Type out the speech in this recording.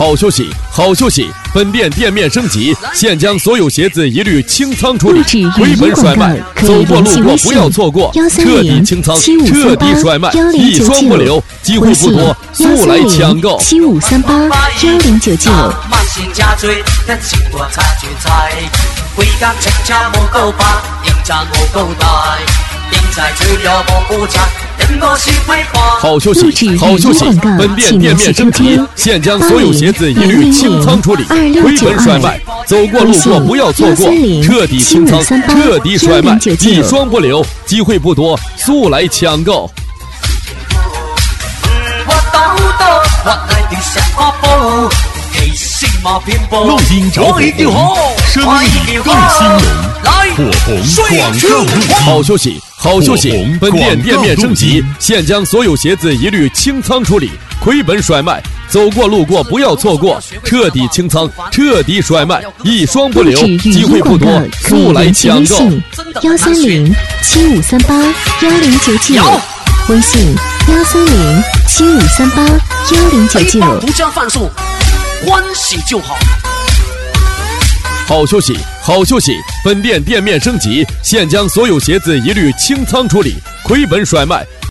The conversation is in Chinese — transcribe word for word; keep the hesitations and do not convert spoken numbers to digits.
好消息，好消息！本店店面升级，现将所有鞋子一律清仓处理，回本甩卖。走过路过不要错过，彻底清仓，彻底甩卖，一双不留，机会不多，速来抢购。 七五三八幺零九九。 好消息，好消息！本店店面升级，现将所有鞋子一律清仓处理，回本甩卖。走过路过不要错过，彻底清仓，彻底甩卖，一双不留，机会不多，速来抢购。 录音找火红，声音更新颖。火红广告路。 好消息，好消息！本店店面升级，现将所有鞋子一律清仓处理，回本甩卖。走过路过不要错过，彻底清仓，彻底甩卖，一双不留，机会不多，速来抢购。 幺三零七五三八幺零九九，微信幺三零七五三八幺零九九。 独家贩售，欢喜就好。 好消息，好消息！本店店面升级，现将所有鞋子一律清仓处理，回本甩卖。